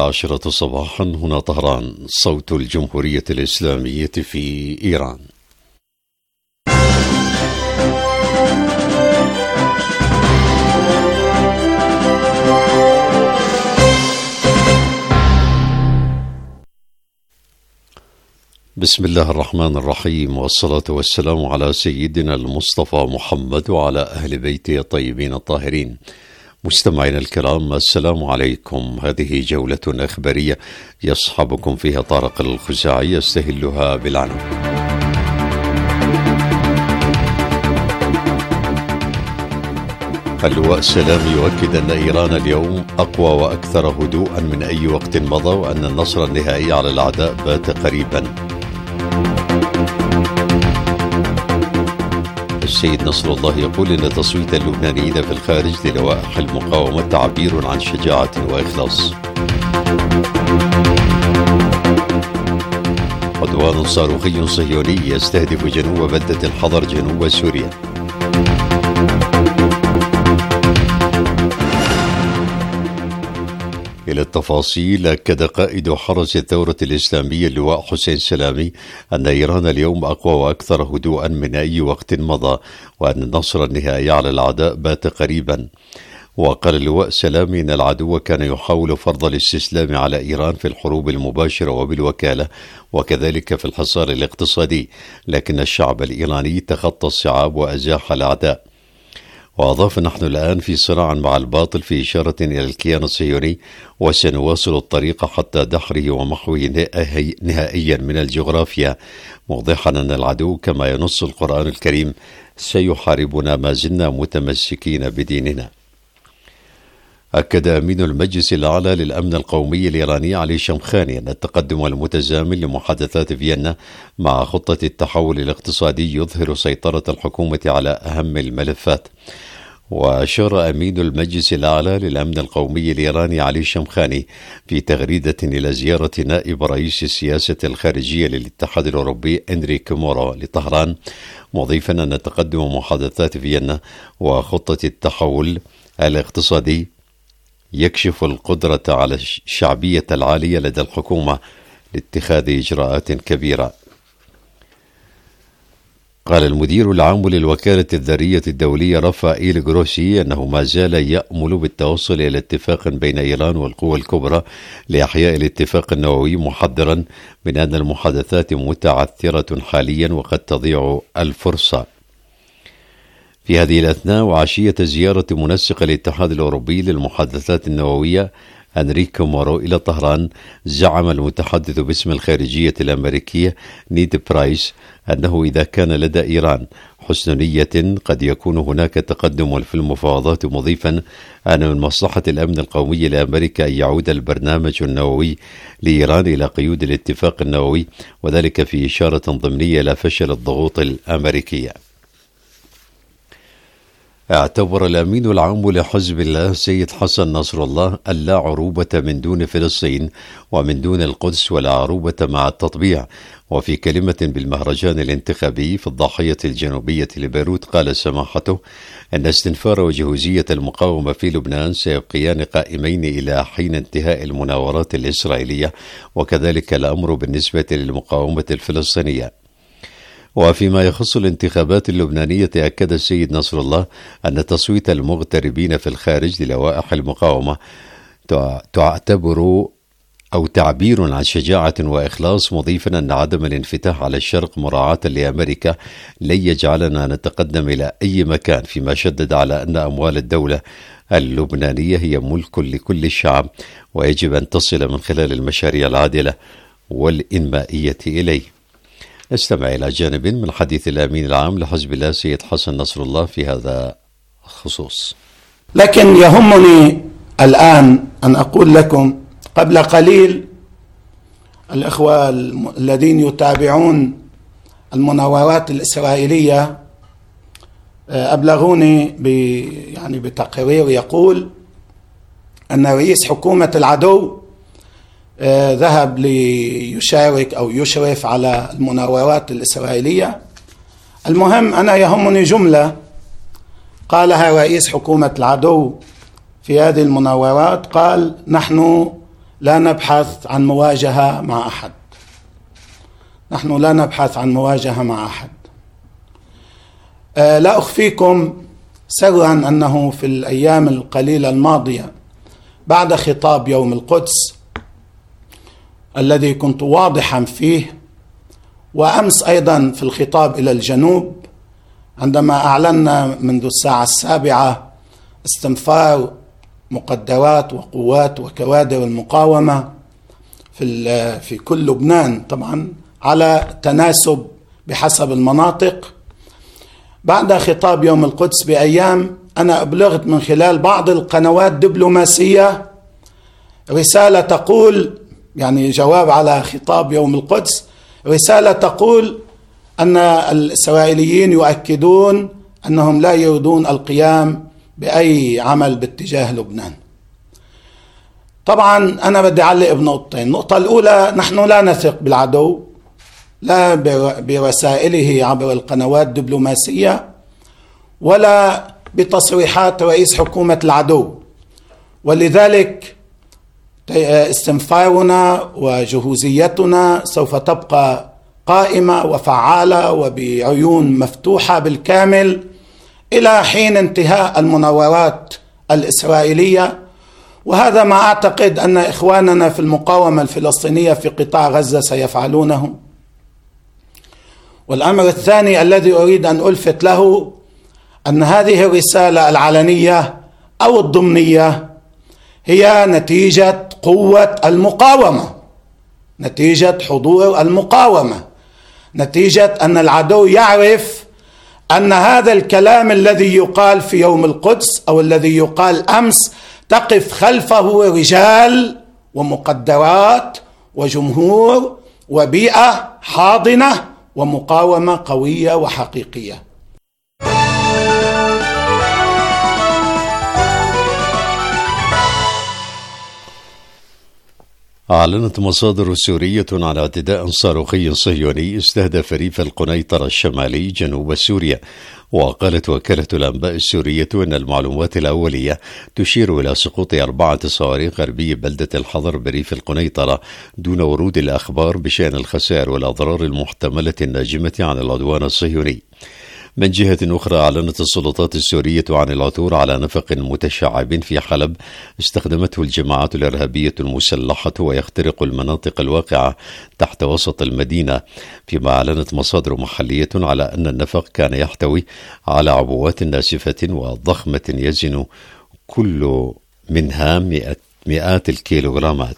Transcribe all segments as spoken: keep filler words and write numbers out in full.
العاشرة صباحا هنا طهران، صوت الجمهورية الإسلامية في إيران. بسم الله الرحمن الرحيم، والصلاة والسلام على سيدنا المصطفى محمد وعلى أهل بيته الطيبين الطاهرين. مستمعينا الكرام، السلام عليكم. هذه جولة إخبارية يصحبكم فيها طارق الخزاعي يستهلها بالعنف. اللواء سلام يؤكد أن إيران اليوم أقوى وأكثر هدوءا من أي وقت مضى، وأن النصر النهائي على الأعداء بات قريبا. السيد نصر الله يقول إن تصويت اللبنانيين في الخارج للوائح المقاومة تعبير عن شجاعة وإخلاص. عدوان صاروخي صهيوني يستهدف جنوب بلدة الحضر جنوب سوريا. إلى التفاصيل، أكد قائد حرس الثورة الإسلامية اللواء حسين سلامي أن إيران اليوم أقوى وأكثر هدوءا من أي وقت مضى، وأن النصر النهائي على الأعداء بات قريبا. وقال اللواء سلامي إن العدو كان يحاول فرض الاستسلام على إيران في الحروب المباشرة وبالوكالة، وكذلك في الحصار الاقتصادي، لكن الشعب الإيراني تخطى الصعاب وأزاح الأعداء. وأضاف: نحن الآن في صراع مع الباطل، في إشارة إلى الكيان الصهيوني، وسنواصل الطريق حتى دحره ومحوه نهائيا من الجغرافيا، موضحا أن العدو كما ينص القرآن الكريم سيحاربنا ما زلنا متمسكين بديننا. أكد أمين المجلس الأعلى للأمن القومي الإيراني علي شمخاني أن التقدم المتزامن لمحادثات فيينا مع خطة التحول الاقتصادي يظهر سيطرة الحكومة على أهم الملفات. وأشار أمين المجلس الأعلى للأمن القومي الإيراني علي شمخاني في تغريدة إلى زيارة نائب رئيس السياسة الخارجية للاتحاد الأوروبي إنريك مورو لطهران، مضيفا أن تقدم محادثات فيينا وخطة التحول الاقتصادي يكشف القدرة على الشعبية العالية لدى الحكومة لاتخاذ إجراءات كبيرة. قال المدير العام للوكالة الذرية الدولية رافائيل جروسي أنه ما زال يأمل بالتوصل إلى اتفاق بين إيران والقوى الكبرى لإحياء الاتفاق النووي، محذرا من أن المحادثات متعثرة حاليا وقد تضيع الفرصة. في هذه الأثناء وعشية زيارة منسق الاتحاد الأوروبي للمحادثات النووية أنريك مورو إلى طهران، زعم المتحدث باسم الخارجية الأمريكية نيد برايس أنه إذا كان لدى إيران حسن نية قد يكون هناك تقدم في المفاوضات، مضيفا أن من مصلحة الأمن القومي لأمريكا أن يعود البرنامج النووي لإيران إلى قيود الاتفاق النووي، وذلك في إشارة ضمنية إلى فشل الضغوط الأمريكية. اعتبر الأمين العام لحزب الله سيد حسن نصر الله اللا عروبة من دون فلسطين ومن دون القدس، ولا عروبة مع التطبيع. وفي كلمة بالمهرجان الانتخابي في الضاحية الجنوبية لبيروت، قال سماحته أن استنفار وجهوزية المقاومة في لبنان سيبقيان قائمين إلى حين انتهاء المناورات الإسرائيلية، وكذلك الأمر بالنسبة للمقاومة الفلسطينية. وفيما يخص الانتخابات اللبنانية، أكد السيد نصر الله أن تصويت المغتربين في الخارج للوائح المقاومة تعتبر أو تعبير عن شجاعة وإخلاص، مضيفا أن عدم الانفتاح على الشرق مراعاة لأمريكا لن يجعلنا نتقدم إلى أي مكان، فيما شدد على أن أموال الدولة اللبنانية هي ملك لكل الشعب، ويجب أن تصل من خلال المشاريع العادلة والإنمائية إليه. نستمع إلى جانب من حديث الأمين العام لحزب الله سيد حسن نصر الله في هذا الخصوص. لكن يهمني الآن أن أقول لكم، قبل قليل الإخوة الذين يتابعون المناورات الإسرائيلية أبلغوني يعني بتقرير يقول أن رئيس حكومة العدو ذهب ليشارك أو يشرف على المناورات الإسرائيلية. المهم، أنا يهمني جملة قالها رئيس حكومة العدو في هذه المناورات، قال: نحن لا نبحث عن مواجهة مع أحد. نحن لا نبحث عن مواجهة مع أحد. أه لا أخفيكم سرا أنه في الأيام القليلة الماضية بعد خطاب يوم القدس الذي كنت واضحا فيه، وأمس أيضا في الخطاب إلى الجنوب عندما أعلنا منذ الساعة السابعة استنفار مقدرات وقوات وكوادر المقاومة في في كل لبنان، طبعا على تناسب بحسب المناطق. بعد خطاب يوم القدس بأيام أنا أبلغت من خلال بعض القنوات الدبلوماسية رسالة تقول، يعني جواب على خطاب يوم القدس، رسالة تقول أن الإسرائيليين يؤكدون أنهم لا يريدون القيام بأي عمل باتجاه لبنان. طبعا أنا بدي أعلق بنقطتين. النقطة الأولى، نحن لا نثق بالعدو لا برسائله عبر القنوات الدبلوماسية ولا بتصريحات رئيس حكومة العدو، ولذلك استنفارنا وجهوزيتنا سوف تبقى قائمة وفعالة وبعيون مفتوحة بالكامل إلى حين انتهاء المناورات الإسرائيلية. وهذا ما أعتقد أن إخواننا في المقاومة الفلسطينية في قطاع غزة سيفعلونه. والأمر الثاني الذي أريد أن ألفت له أن هذه الرسالة العلنية أو الضمنية هي نتيجة قوة المقاومة، نتيجة حضور المقاومة، نتيجة أن العدو يعرف أن هذا الكلام الذي يقال في يوم القدس أو الذي يقال أمس تقف خلفه رجال ومقدرات وجمهور وبيئة حاضنة ومقاومة قوية وحقيقية. أعلنت مصادر سورية على اعتداء صاروخي صهيوني استهدف ريف القنيطرة الشمالي جنوب سوريا. وقالت وكالة الأنباء السورية أن المعلومات الأولية تشير إلى سقوط أربعة صواريخ غربي بلدة الحضر بريف القنيطرة دون ورود الأخبار بشأن الخسائر والأضرار المحتملة الناجمة عن العدوان الصهيوني. من جهة أخرى، أعلنت السلطات السورية عن العثور على نفق متشعب في حلب استخدمته الجماعات الإرهابية المسلحة ويخترق المناطق الواقعة تحت وسط المدينة، فيما أعلنت مصادر محلية على أن النفق كان يحتوي على عبوات ناسفة وضخمة يزن كل منها مئات الكيلوغرامات.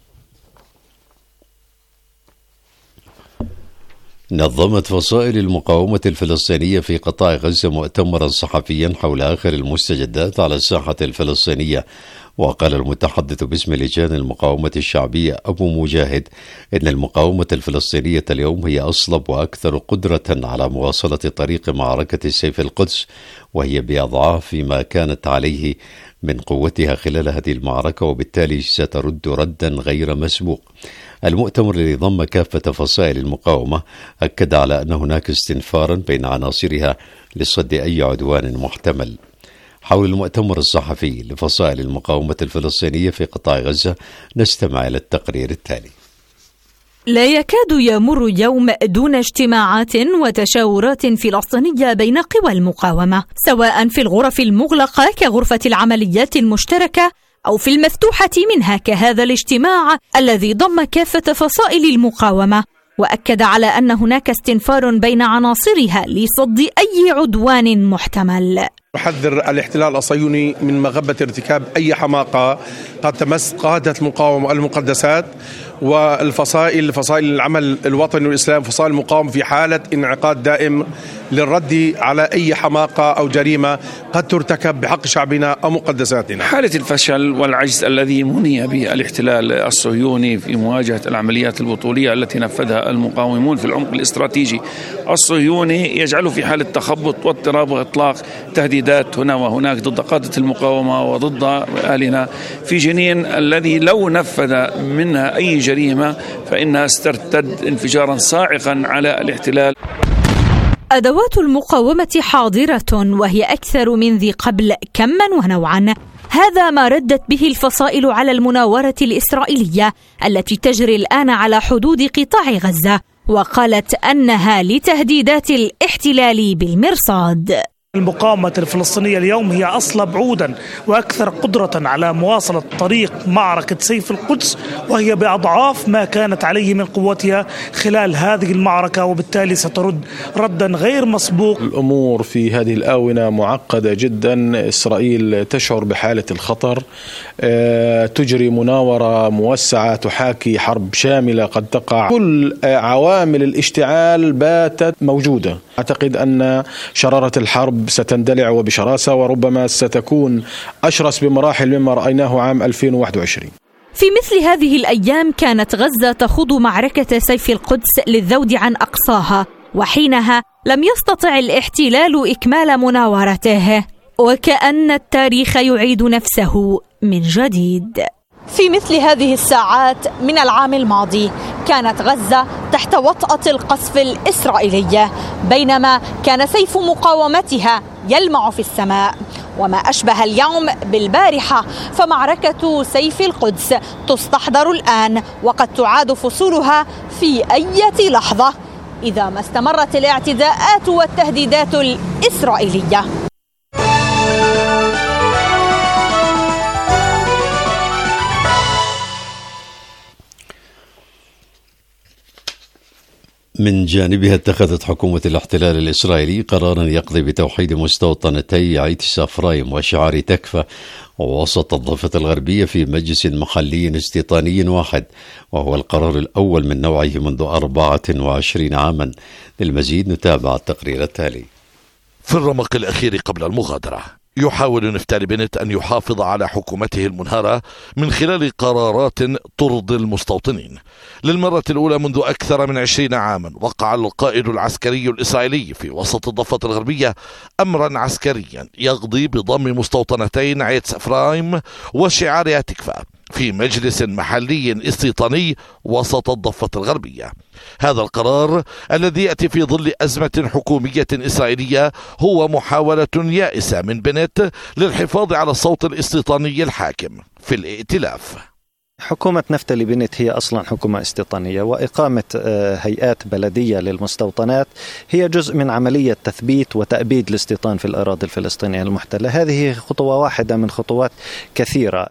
نظمت فصائل المقاومة الفلسطينية في قطاع غزة مؤتمرا صحفيا حول آخر المستجدات على الساحة الفلسطينية. وقال المتحدث باسم لجان المقاومة الشعبية أبو مجاهد إن المقاومة الفلسطينية اليوم هي أصلب وأكثر قدرة على مواصلة طريق معركة السيف القدس، وهي بأضعاف ما كانت عليه من قوتها خلال هذه المعركة، وبالتالي سترد ردا غير مسبوق. المؤتمر الذي ضم كافة فصائل المقاومة أكد على أن هناك استنفارا بين عناصرها لصد أي عدوان محتمل. حول المؤتمر الصحفي لفصائل المقاومة الفلسطينية في قطاع غزة نستمع إلى التقرير التالي. لا يكاد يمر يوم دون اجتماعات وتشاورات فلسطينية بين قوى المقاومة، سواء في الغرف المغلقة كغرفة العمليات المشتركة أو في المفتوحة منها كهذا الاجتماع الذي ضم كافة فصائل المقاومة، وأكد على أن هناك استنفار بين عناصرها لصد أي عدوان محتمل. يحذر الاحتلال الصهيوني من مغبة ارتكاب أي حماقة قد تمس قادة المقاومة المقدسات والفصائل فصائل العمل الوطني والإسلام، فصائل المقاومة في حالة انعقاد دائم للرد على أي حماقة أو جريمة قد ترتكب بحق شعبنا أو مقدساتنا. حالة الفشل والعجز الذي مني به الاحتلال الصهيوني في مواجهة العمليات البطولية التي نفذها المقاومون في العمق الاستراتيجي الصهيوني يجعله في حالة تخبط واضطراب وإطلاق تهديدات هنا وهناك ضد قادة المقاومة وضد أهلنا في جنين، الذي لو نفذ منها أي جريمة فإنها سترتد انفجارا صاعقا على الاحتلال. أدوات المقاومة حاضرة وهي أكثر من ذي قبل كما ونوعا، هذا ما ردت به الفصائل على المناورة الإسرائيلية التي تجري الآن على حدود قطاع غزة، وقالت أنها لتهديدات الاحتلال بالمرصاد. المقاومة الفلسطينية اليوم هي أصلب عودا وأكثر قدرة على مواصلة طريق معركة سيف القدس، وهي بأضعاف ما كانت عليه من قوتها خلال هذه المعركة، وبالتالي سترد ردا غير مسبوق. الأمور في هذه الآونة معقدة جدا. إسرائيل تشعر بحالة الخطر، تجري مناورة موسعة تحاكي حرب شاملة قد تقع. كل عوامل الاشتعال باتت موجودة. أعتقد أن شرارة الحرب ستندلع وبشراسة، وربما ستكون أشرس بمراحل مما رأيناه عام ألفين وواحد وعشرين. في مثل هذه الأيام كانت غزة تخوض معركة سيف القدس للذود عن أقصاها، وحينها لم يستطع الاحتلال إكمال مناورته، وكأن التاريخ يعيد نفسه من جديد. في مثل هذه الساعات من العام الماضي كانت غزة تحت وطأة القصف الإسرائيلي، بينما كان سيف مقاومتها يلمع في السماء. وما أشبه اليوم بالبارحة، فمعركة سيف القدس تستحضر الآن، وقد تعاد فصولها في أي لحظة إذا ما استمرت الاعتداءات والتهديدات الإسرائيلية. من جانبها اتخذت حكومة الاحتلال الإسرائيلي قرارا يقضي بتوحيد مستوطنتي عيت سافرايم وشعار تكفى وسط الضفة الغربية في مجلس محلي استيطاني واحد، وهو القرار الأول من نوعه منذ أربعة وعشرين عاما. للمزيد نتابع التقرير التالي. في الرمق الأخير قبل المغادرة، يحاول نفتالي بنت أن يحافظ على حكومته المنهارة من خلال قرارات ترضي المستوطنين. للمرة الأولى منذ أكثر من عشرين عاما وقع القائد العسكري الإسرائيلي في وسط الضفة الغربية أمرا عسكريا يقضي بضم مستوطنتين عيت سافرايم وشعار تكفى في مجلس محلي استيطاني وسط الضفة الغربية. هذا القرار الذي يأتي في ظل أزمة حكومية إسرائيلية هو محاولة يائسة من بنت للحفاظ على الصوت الاستيطاني الحاكم في الائتلاف. حكومة نفتالي بنت هي أصلا حكومة استيطانية، وإقامة هيئات بلدية للمستوطنات هي جزء من عملية تثبيت وتأبيد الاستيطان في الأراضي الفلسطينية المحتلة. هذه خطوة واحدة من خطوات كثيرة.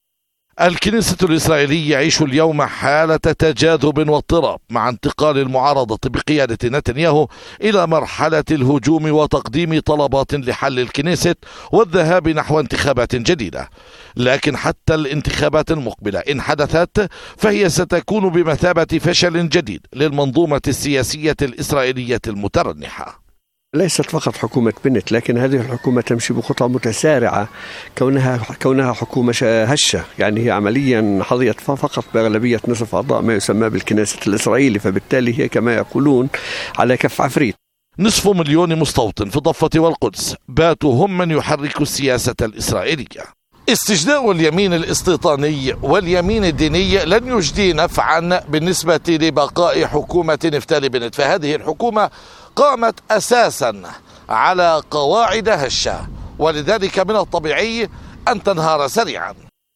الكنيسة الإسرائيلية يعيش اليوم حالة تجاذب واضطراب مع انتقال المعارضة بقيادة نتنياهو إلى مرحلة الهجوم وتقديم طلبات لحل الكنيسة والذهاب نحو انتخابات جديدة. لكن حتى الانتخابات المقبلة إن حدثت فهي ستكون بمثابة فشل جديد للمنظومة السياسية الإسرائيلية المترنحة. ليست فقط حكومة بنت، لكن هذه الحكومة تمشي بخطى متسارعة كونها كونها حكومة هشة، يعني هي عمليا حظيت فقط بأغلبية نصف أعضاء ما يسمى بالكنيسة الإسرائيلي، فبالتالي هي كما يقولون على كف عفريت. نصف مليون مستوطن في الضفة والقدس باتوا هم من يحرك السياسة الإسرائيلية. استجداء اليمين الاستيطاني واليمين الديني لن يجدي نفعا بالنسبة لبقاء حكومة نفتالي بنت، فهذه الحكومة قامت أساسا على قواعد هشة، ولذلك من الطبيعي أن تنهار سريعا.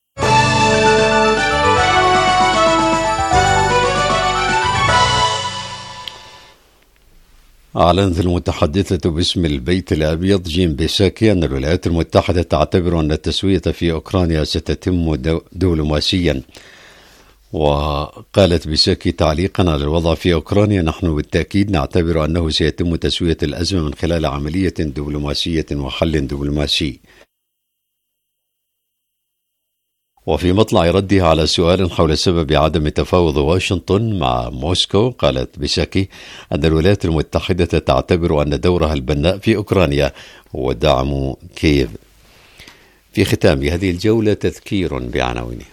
أعلنت المتحدثة باسم البيت الأبيض جين بيساكي أن الولايات المتحدة تعتبر أن التسوية في أوكرانيا ستتم دبلوماسيا. وقالت بيساكي تعليقا على الوضع في أوكرانيا: نحن بالتأكيد نعتبر أنه سيتم تسوية الأزمة من خلال عملية دبلوماسية وحل دبلوماسي. وفي مطلع ردها على سؤال حول سبب عدم تفاوض واشنطن مع موسكو، قالت بيساكي أن الولايات المتحدة تعتبر أن دورها البناء في أوكرانيا هو دعم كييف. في ختام هذه الجولة تذكير بعناوينها.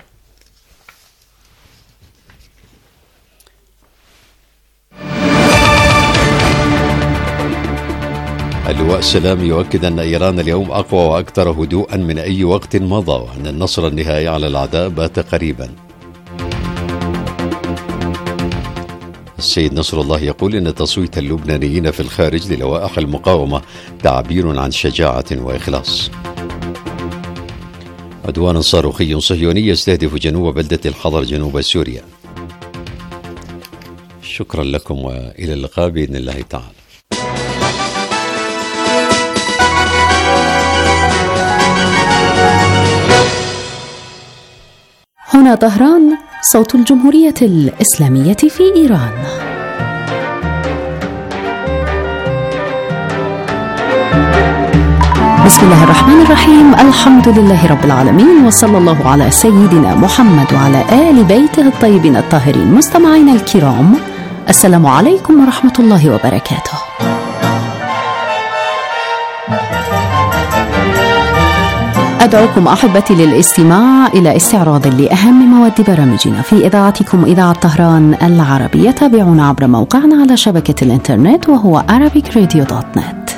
اللواء سلام يؤكد أن إيران اليوم أقوى وأكثر هدوءا من أي وقت مضى، وأن النصر النهائي على الأعداء بات قريبا. السيد نصر الله يقول إن تصويت اللبنانيين في الخارج للوائح المقاومة تعبير عن شجاعة وإخلاص. عدوان صاروخي صهيوني يستهدف جنوب بلدة الحضر جنوب سوريا. شكرا لكم وإلى اللقاء بإذن الله تعالى. هنا طهران، صوت الجمهورية الإسلامية في إيران. بسم الله الرحمن الرحيم، الحمد لله رب العالمين، وصلى الله على سيدنا محمد وعلى آل بيته الطيبين الطاهرين. مستمعينا الكرام، السلام عليكم ورحمة الله وبركاته. أدعوكم أحبتي للاستماع إلى استعراض لأهم مواد برامجنا في إذاعتكم إذاعة طهران العربية. تابعونا عبر موقعنا على شبكة الإنترنت وهو arabic radio dot net.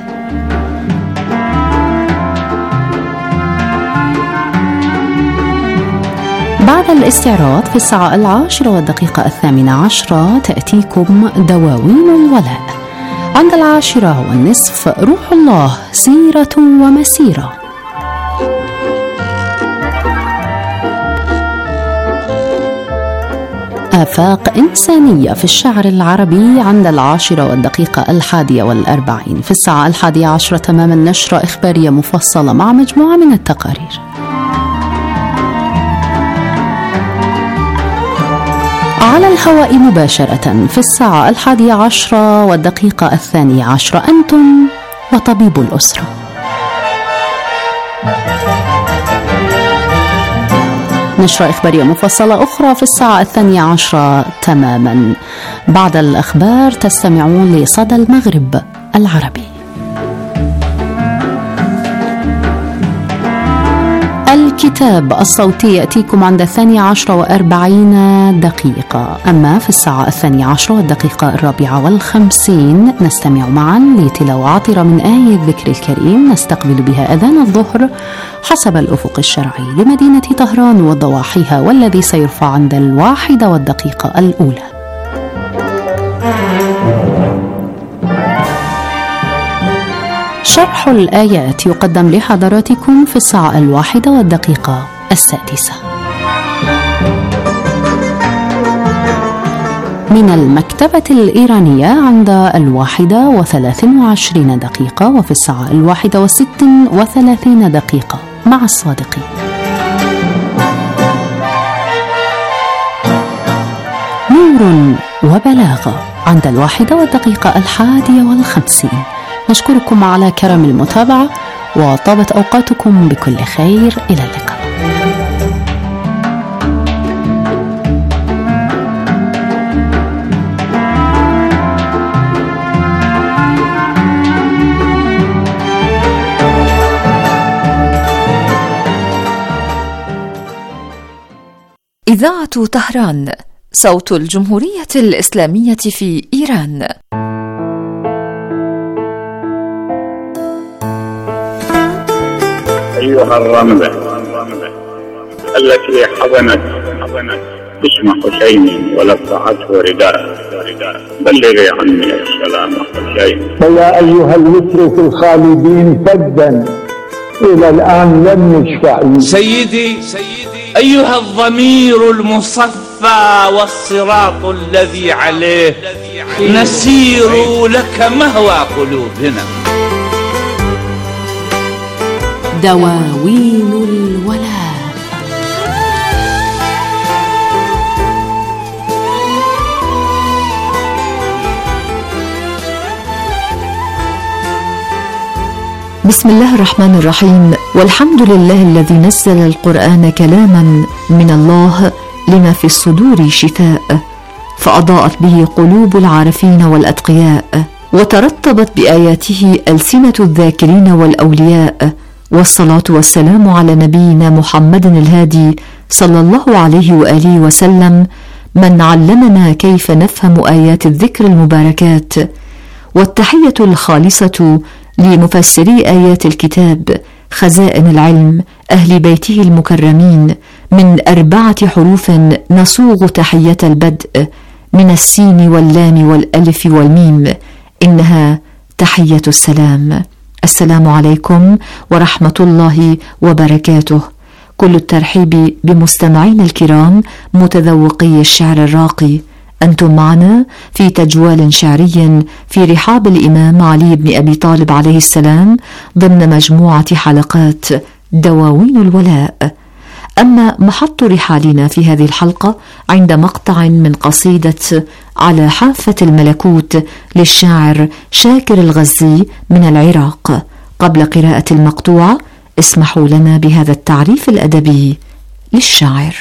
بعد الاستعراض في الساعة العاشرة والدقيقة الثامنة عشرة تأتيكم دواوين الولاء. عند العاشرة والنصف روح الله، سيرة ومسيرة. آفاق إنسانية في الشعر العربي عند العاشرة والدقيقة الحادية والأربعين. في الساعة الحادية عشرة تماما نشرة إخبارية مفصلة مع مجموعة من التقارير. على الهواء مباشرة في الساعة الحادية عشرة والدقيقة الثانية عشرة أنتم وطبيب الأسرة. نشرة إخبارية مفصلة أخرى في الساعة الثانية عشرة تماما. بعد الأخبار تستمعون لصدى المغرب العربي. الكتاب الصوتي يأتيكم عند الثانية عشرة وأربعين دقيقة. أما في الساعة الثانية عشرة والدقيقة الرابعة والخمسين نستمع معا لتلاوة عطرة من آية الذكر الكريم نستقبل بها أذان الظهر حسب الأفق الشرعي لمدينة طهران وضواحيها، والذي سيرفع عند الواحدة والدقيقة الأولى. شرح الآيات يقدم لحضراتكم في الساعة الواحدة والدقيقة السادسة. من المكتبة الإيرانية عند الواحدة وثلاث وعشرين دقيقة، وفي الساعة الواحدة وست وثلاثين دقيقة مع الصادقين. نور وبلاغة عند الواحدة والدقيقة الحادية والخمسين. نشكركم على كرم المتابعة وطابت أوقاتكم بكل خير. إلى اللقاء. إذاعة طهران، صوت الجمهورية الإسلامية في إيران. أيها الرملة التي حضنت اسم حسين ولفعته رداء، بلغي عني السلام حسين. فيا أيها الوتر في الخالدين فدا إلى الآن لم يشفع. سيدي أيها الضمير المصفى والصراط الذي عليه نسير لك مهوى قلوبنا. دواوين الولاء. بسم الله الرحمن الرحيم، والحمد لله الذي نزل القرآن كلاما من الله لما في الصدور شفاء، فأضاءت به قلوب العارفين والأتقياء، وترطبت بآياته ألسنة الذاكرين والأولياء. والصلاة والسلام على نبينا محمد الهادي صلى الله عليه وآله وسلم، من علمنا كيف نفهم آيات الذكر المباركات. والتحية الخالصة لمفسري آيات الكتاب، خزائن العلم، أهل بيته المكرمين، من أربعة حروف نصوغ تحية البدء من السين واللام والألف والميم، إنها تحية السلام. السلام عليكم ورحمة الله وبركاته. كل الترحيب بمستمعينا الكرام متذوقي الشعر الراقي. أنتم معنا في تجوال شعري في رحاب الإمام علي بن أبي طالب عليه السلام ضمن مجموعة حلقات دواوين الولاء. أما محط رحالنا في هذه الحلقة عند مقطع من قصيدة على حافة الملكوت للشاعر شاكر الغزي من العراق. قبل قراءة المقطوعة اسمحوا لنا بهذا التعريف الأدبي للشاعر.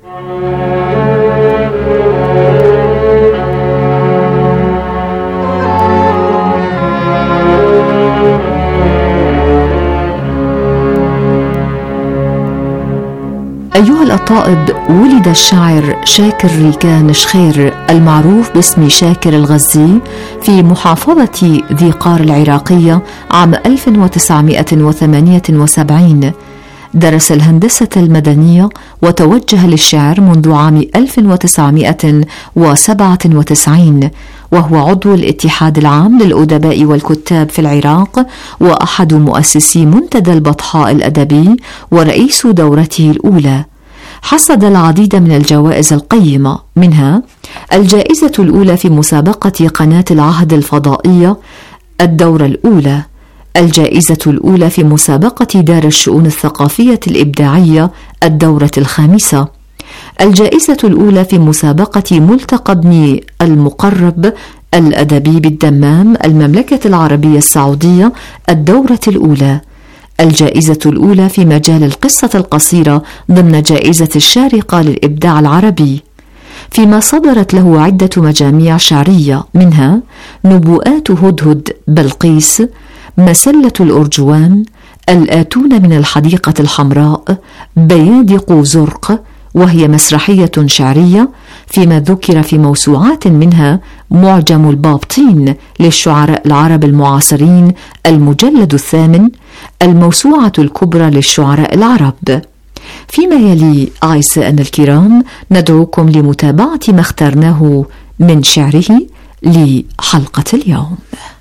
أيها الأطائب، ولد الشاعر شاكر ريكان شخير المعروف باسم شاكر الغزي في محافظة ذي قار العراقية عام ألف وتسعمائة وثمانية وسبعين. درس الهندسة المدنية وتوجه للشعر منذ عام ألف وتسعمائة وسبعة وتسعين، وهو عضو الاتحاد العام للأدباء والكتاب في العراق وأحد مؤسسي منتدى البطحاء الأدبي ورئيس دورته الأولى. حصد العديد من الجوائز القيمة، منها الجائزة الأولى في مسابقة قناة العهد الفضائية الدورة الأولى، الجائزة الأولى في مسابقة دار الشؤون الثقافية الإبداعية الدورة الخامسة، الجائزة الأولى في مسابقة ملتقى ابن المقرب الأدبي بالدمام المملكة العربية السعودية الدورة الأولى، الجائزة الأولى في مجال القصة القصيرة ضمن جائزة الشارقة للإبداع العربي، فيما صدرت له عدة مجاميع شعرية، منها نبوءات هدهد بلقيس، مسلة الأرجوان، الآتون من الحديقة الحمراء، بيادق زرق، وهي مسرحية شعرية، فيما ذكر في موسوعات منها معجم البابطين للشعراء العرب المعاصرين المجلد الثامن، الموسوعة الكبرى للشعراء العرب. فيما يلي أعزائنا الكرام ندعوكم لمتابعة ما اخترناه من شعره لحلقة اليوم.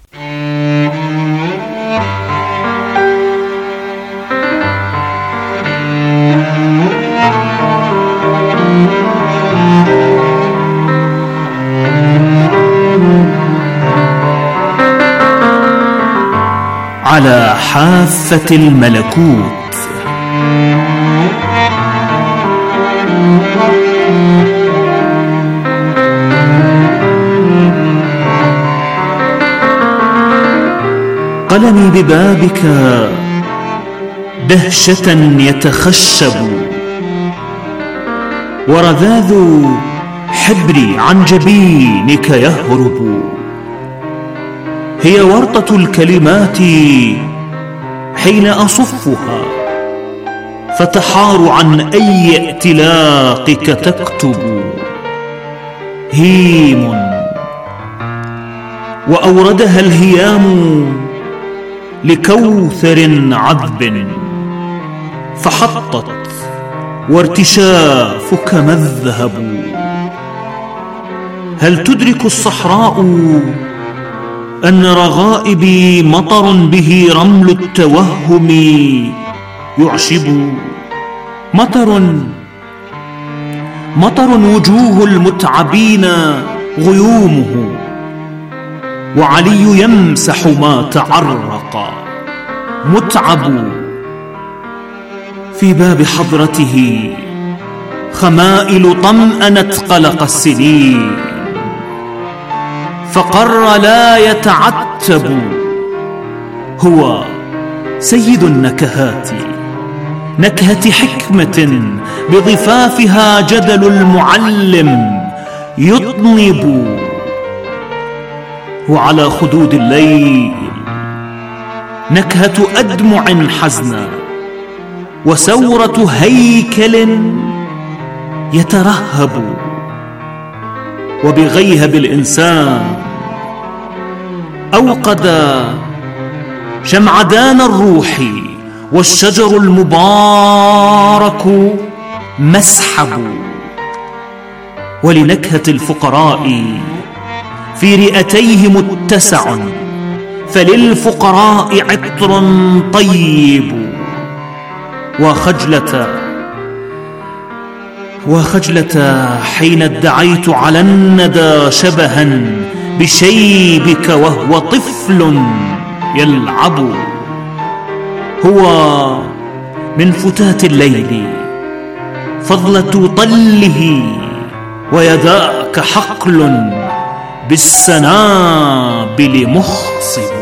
على حافة الملكوت. قلمي ببابك دهشة يتخشب، ورذاذ حبري عن جبينك يهرب. هي ورطة الكلمات حين أصفها، فتحار عن أي ائتلاقك تكتب. هيم وأوردها الهيام لكوثر عذب، فحطت وارتشافك مذهب. هل تدرك الصحراء أن رغائبي مطر به رمل التوهم يعشب؟ مطر مطر وجوه المتعبين غيومه، وعلي يمسح ما تعرق متعب. في باب حضرته خمائل طمأنت قلق السنين، فقر لا يتعتب. هو سيد النكهات، نكهة حكمة بضفافها جدل المعلم يطنب. وعلى خدود الليل نكهة أدمع حزنة، وسورة هيكل يترهب. وبغيهب الإنسان أوقد شمعدان الروح، والشجر المبارك مسحب. ولنكهة الفقراء في رئتيه متسع، فللفقراء عطر طيب. وخجلة وخجلة حين ادعيت على الندى شبها بشيبك وهو طفل يلعب. هو من فتات الليل فضلة طله ويداك حقل بالسنابل مخصب.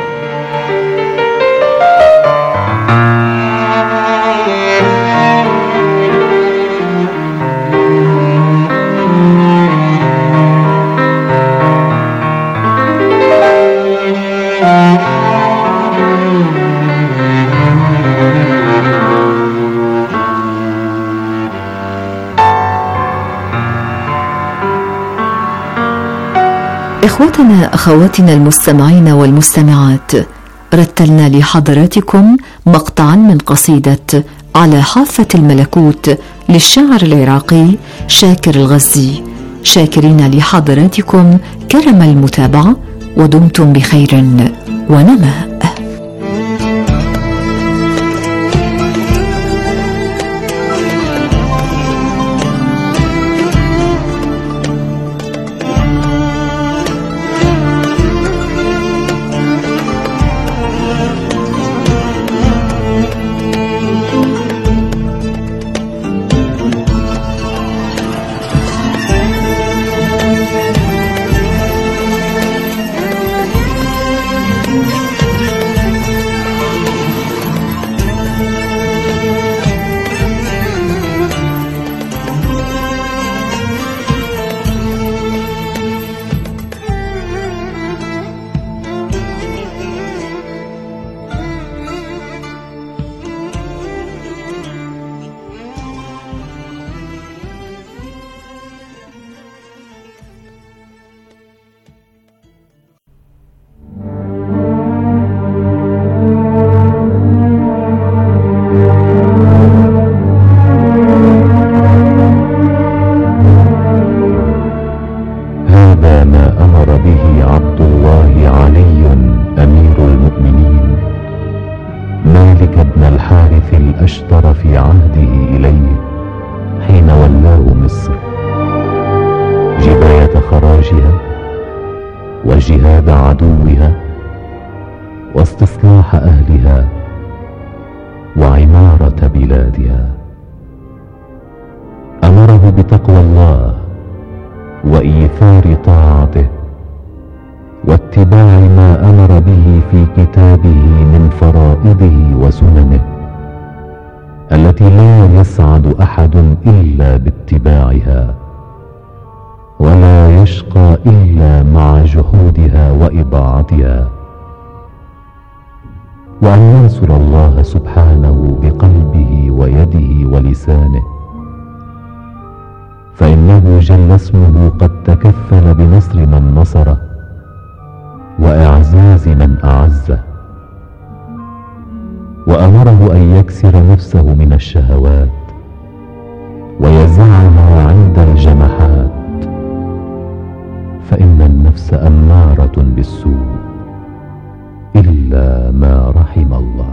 إخوتنا أخواتنا المستمعين والمستمعات، رتلنا لحضراتكم مقطعا من قصيدة على حافة الملكوت للشاعر العراقي شاكر الغزي، شاكرين لحضراتكم كرم المتابعة ودمتم بخير ونماء. أشتر في عهده إليه حين ولاه مصر جباية خراجها وجهاد عدوها واستصلاح أهلها وعمارة بلادها. أمره بتقوى الله وإيثار طاعته واتباع ما أمر به في كتابه من فرائضه وسننه التي لا يسعد أحد إلا باتباعها ولا يشقى إلا مع جحودها وإضاعتها، وأن ينصر الله سبحانه بقلبه ويده ولسانه، فإنه جل اسمه قد تكفل بنصر من نصره وإعزاز من أعزه. وأمره أن يكسر نفسه من الشهوات ويزعها عند الجمحات، فإن النفس أمارة بالسوء إلا ما رحم الله.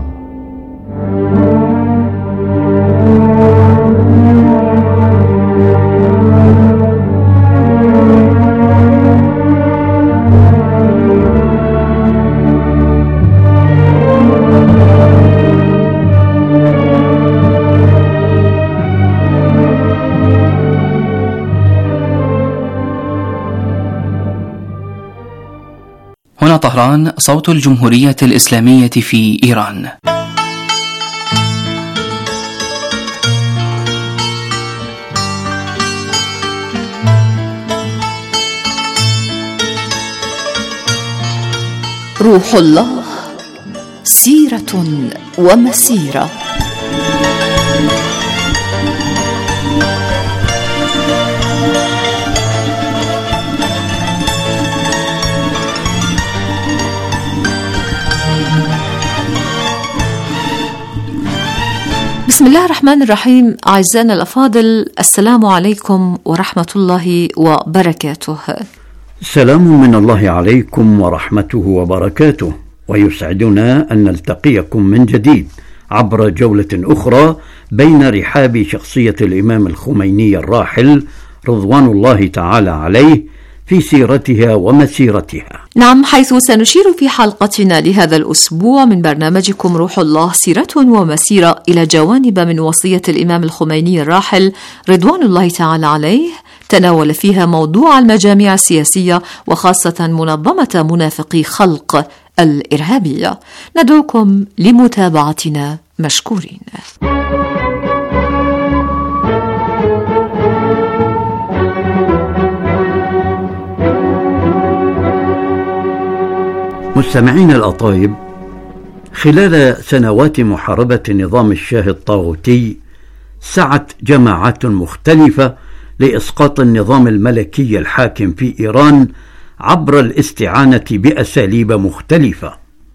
هنا طهران، صوت الجمهورية الإسلامية في إيران. روح الله سيرة ومسيرة. بسم الله الرحمن الرحيم. أعزائنا الأفاضل، السلام عليكم ورحمة الله وبركاته. سلام من الله عليكم ورحمته وبركاته، ويسعدنا أن نلتقيكم من جديد عبر جولة أخرى بين رحاب شخصية الإمام الخميني الراحل رضوان الله تعالى عليه في سيرتها ومسيرتها. نعم، حيث سنشير في حلقتنا لهذا الأسبوع من برنامجكم روح الله سيرة ومسيرة إلى جوانب من وصية الإمام الخميني الراحل رضوان الله تعالى عليه، تناول فيها موضوع المجاميع السياسية وخاصة منظمة منافقي خلق الإرهابية. ندعوكم لمتابعتنا مشكورين. مستمعين الأطايب، خلال سنوات محاربة نظام الشاه الطاغوتي سعت جماعات مختلفة لإسقاط النظام الملكي الحاكم في إيران عبر الاستعانة بأساليب مختلفة،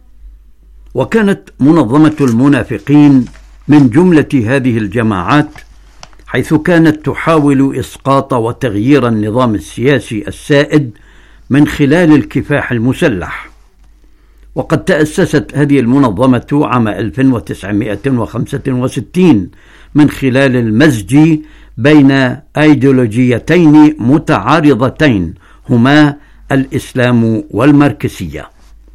وكانت منظمة المنافقين من جملة هذه الجماعات، حيث كانت تحاول إسقاط وتغيير النظام السياسي السائد من خلال الكفاح المسلح. وقد تأسست هذه المنظمة عام ألف وتسعمائة وخمسة وستين من خلال المزج بين أيديولوجيتين متعارضتين هما الإسلام والماركسية.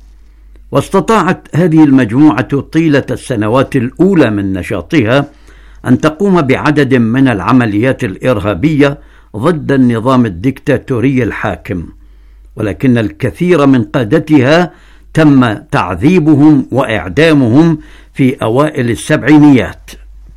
واستطاعت هذه المجموعة طيلة السنوات الأولى من نشاطها أن تقوم بعدد من العمليات الإرهابية ضد النظام الدكتاتوري الحاكم، ولكن الكثير من قادتها تم تعذيبهم وإعدامهم في أوائل السبعينيات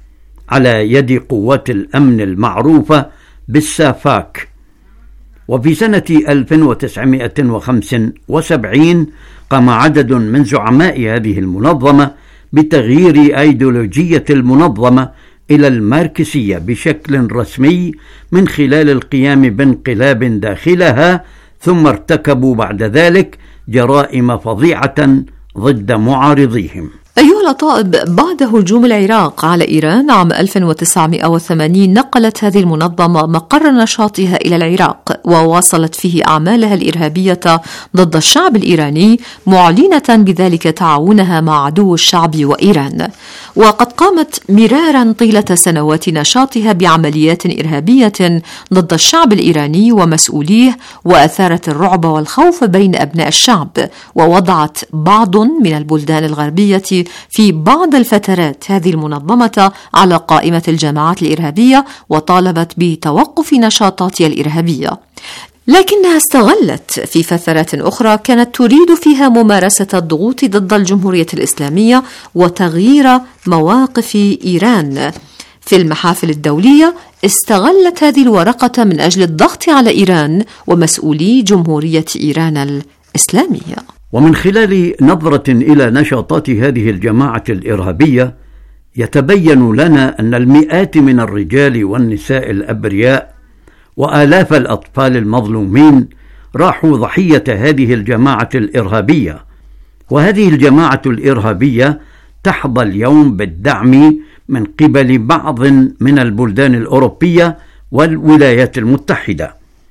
على يد قوات الأمن المعروفة بالسافاك. وفي سنة ألف وتسعمائة وخمسة وسبعين قام عدد من زعماء هذه المنظمة بتغيير أيديولوجية المنظمة إلى الماركسية بشكل رسمي من خلال القيام بانقلاب داخلها، ثم ارتكبوا بعد ذلك جرائم فظيعة ضد معارضيهم. أيها الأطائب، بعد هجوم العراق على إيران عام ألف وتسعمائة وثمانين نقلت هذه المنظمة مقر نشاطها إلى العراق، وواصلت فيه أعمالها الإرهابية ضد الشعب الإيراني، معلنة بذلك تعاونها مع عدو الشعب وإيران. وقد قامت مرارا طيلة سنوات نشاطها بعمليات إرهابية ضد الشعب الإيراني ومسؤوليه، وأثارت الرعب والخوف بين أبناء الشعب، ووضعت بعض من البلدان الغربية في بعض الفترات هذه المنظمة على قائمة الجماعات الإرهابية، وطالبت بتوقف نشاطاتها الإرهابية. لكنها استغلت في فترات أخرى كانت تريد فيها ممارسة الضغوط ضد الجمهورية الإسلامية وتغيير مواقف إيران في المحافل الدولية. استغلت هذه الورقة من أجل الضغط على إيران ومسؤولي جمهورية إيران الإسلامية. ومن خلال نظرة إلى نشاطات هذه الجماعة الإرهابية يتبين لنا أن المئات من الرجال والنساء الأبرياء وآلاف الأطفال المظلومين راحوا ضحية هذه الجماعة الإرهابية. وهذه الجماعة الإرهابية تحظى اليوم بالدعم من قبل بعض من البلدان الأوروبية والولايات المتحدة،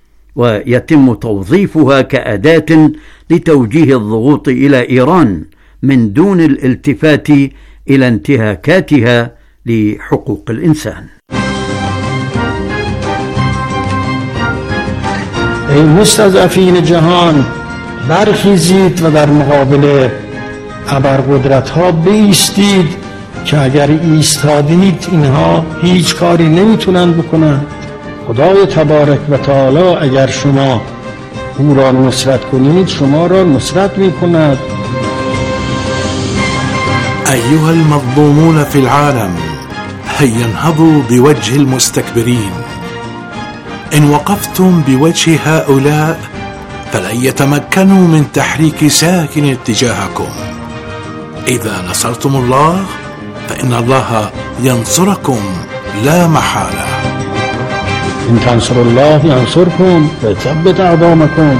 ويتم توظيفها كأداة لتوجيه الضغوط إلى إيران من دون الالتفات إلى انتهاكاتها لحقوق الإنسان. ای مستضعفین جهان، برخیزید و در مقابل ابرقدرت‌ها بایستید که اگر ایستادید اینها هیچ کاری نمیتونن بکنن. خدای تبارک و تعالی اگر شما او را نصرت کنید شما را نصرت میکند. أيها المظلومون في العالم، هيا انهضوا بوجه المستكبرين. إن وقفتم بوجه هؤلاء فلن يتمكنوا من تحريك ساكن تجاهكم. إذا نصرتم الله فإن الله ينصركم لا محالة. إن تنصروا الله ينصركم ويثبت أقدامكم.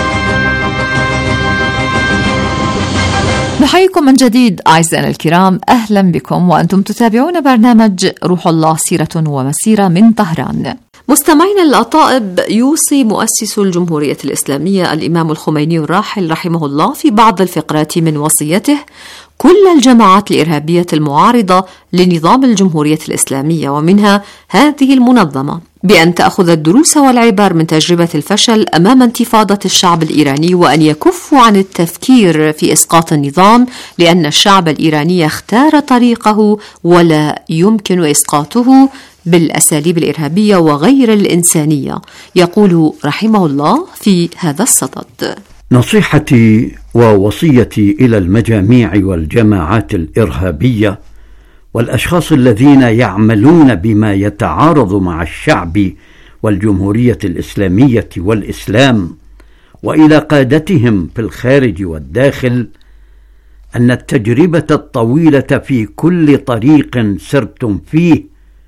نحييكم من جديد أعزائنا الكرام، أهلا بكم وأنتم تتابعون برنامج روح الله سيرة ومسيرة من طهران. مستمعينا الأطائب، يوصي مؤسس الجمهورية الإسلامية الإمام الخميني الراحل رحمه الله في بعض الفقرات من وصيته: كل الجماعات الإرهابية المعارضة لنظام الجمهورية الإسلامية، ومنها هذه المنظمة، بأن تأخذ الدروس والعبر من تجربة الفشل أمام انتفاضة الشعب الإيراني، وأن يكفوا عن التفكير في إسقاط النظام، لأن الشعب الإيراني اختار طريقه ولا يمكن إسقاطه بالأساليب الإرهابية وغير الإنسانية. يقول رحمه الله في هذا الصدد: نصيحتي ووصيتي إلى المجاميع والجماعات الإرهابية والأشخاص الذين يعملون بما يتعارض مع الشعب والجمهورية الإسلامية والإسلام، وإلى قادتهم في الخارج والداخل، أن التجربة الطويلة في كل طريق سرتم فيه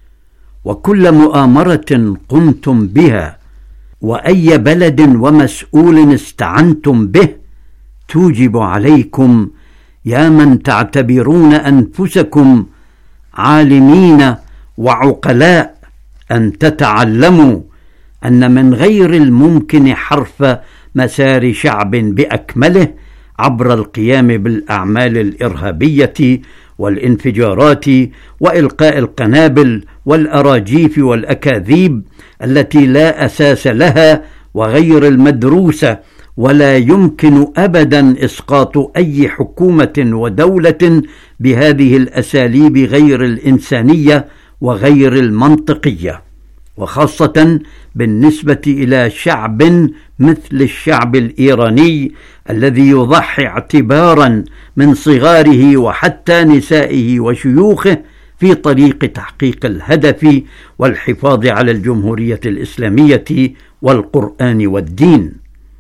وكل مؤامرة قمتم بها وأي بلد ومسؤول استعنتم به توجب عليكم يا من تعتبرون أنفسكم عالمين وعقلاء أن تتعلموا أن من غير الممكن حرف مسار شعب بأكمله عبر القيام بالأعمال الإرهابية والانفجارات وإلقاء القنابل والأراجيف والأكاذيب التي لا أساس لها وغير المدروسة، ولا يمكن أبدا إسقاط أي حكومة ودولة بهذه الأساليب غير الإنسانية وغير المنطقية، وخاصة بالنسبة إلى شعب مثل الشعب الإيراني الذي يضحي اعتبارا من صغاره وحتى نسائه وشيوخه في طريق تحقيق الهدف والحفاظ على الجمهورية الإسلامية والقرآن والدين.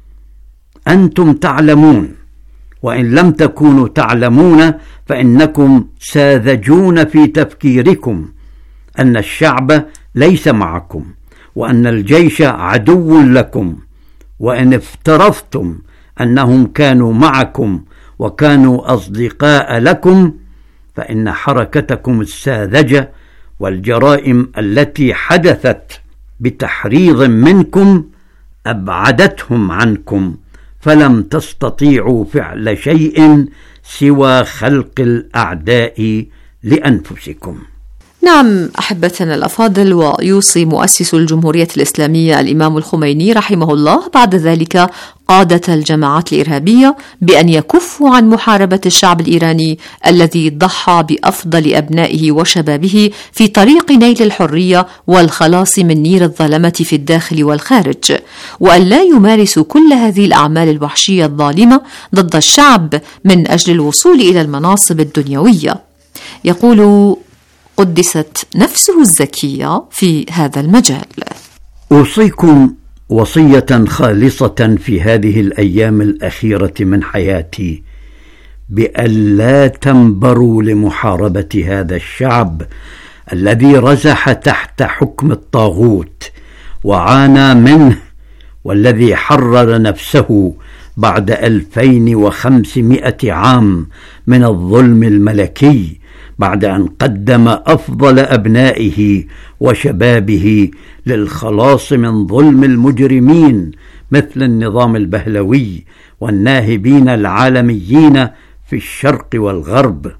أنتم تعلمون، وإن لم تكونوا تعلمون فإنكم ساذجون في تفكيركم، أن الشعب ليس معكم، وأن الجيش عدو لكم، وإن افترضتم أنهم كانوا معكم وكانوا أصدقاء لكم فإن حركتكم الساذجة والجرائم التي حدثت بتحريض منكم أبعدتهم عنكم، فلم تستطيعوا فعل شيء سوى خلق الأعداء لأنفسكم. نعم أحبتنا الأفاضل، ويوصي مؤسس الجمهورية الإسلامية الإمام الخميني رحمه الله بعد ذلك قادة الجماعات الإرهابية بأن يكفوا عن محاربة الشعب الإيراني الذي ضحى بأفضل أبنائه وشبابه في طريق نيل الحرية والخلاص من نير الظلمة في الداخل والخارج، وأن لا يمارسوا كل هذه الأعمال الوحشية الظالمة ضد الشعب من أجل الوصول إلى المناصب الدنيوية. يقول قدست نفسه الزكية في هذا المجال: أوصيكم وصية خالصة في هذه الأيام الأخيرة من حياتي بأن لا تنبروا لمحاربة هذا الشعب الذي رزح تحت حكم الطاغوت وعانى منه، والذي حرر نفسه بعد ألفين وخمسمائة عام من الظلم الملكي، بعد أن قدم أفضل أبنائه وشبابه للخلاص من ظلم المجرمين مثل النظام البهلوي والناهبين العالميين في الشرق والغرب.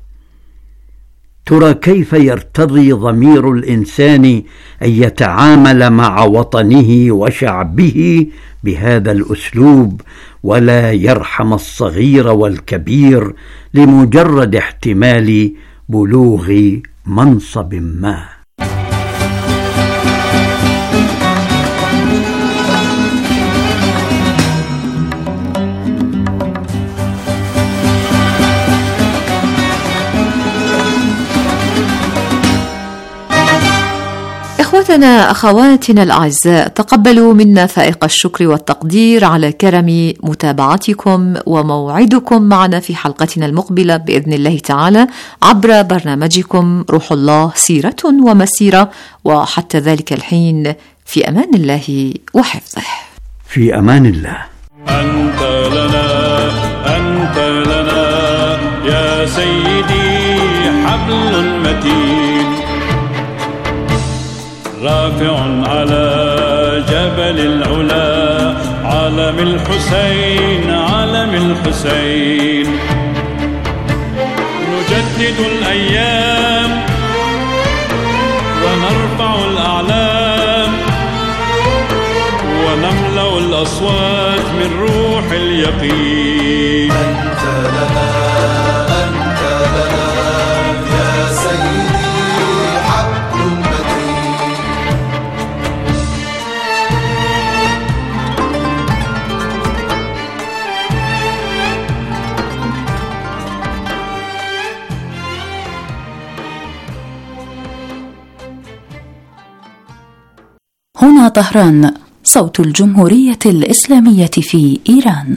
ترى كيف يرتضي ضمير الإنسان أن يتعامل مع وطنه وشعبه بهذا الأسلوب ولا يرحم الصغير والكبير لمجرد احتمال بلوغ منصب ما؟ إخوتنا أخواتنا الأعزاء، تقبلوا منا فائق الشكر والتقدير على كرم متابعتكم وموعدكم معنا في حلقتنا المقبلة بإذن الله تعالى عبر برنامجكم روح الله سيرة ومسيرة، وحتى ذلك الحين في أمان الله وحفظه. في أمان الله. أنت لنا أنت لنا يا سيدي حبل متين، رافع على جبل العلا علم الحسين علم الحسين، نجدد الأيام ونرفع الأعلام ونملأ الأصوات من روح اليقين. أنت لنا أنت لنا يا سيدي حبل متين. هنا طهران، صوت الجمهورية الإسلامية في إيران.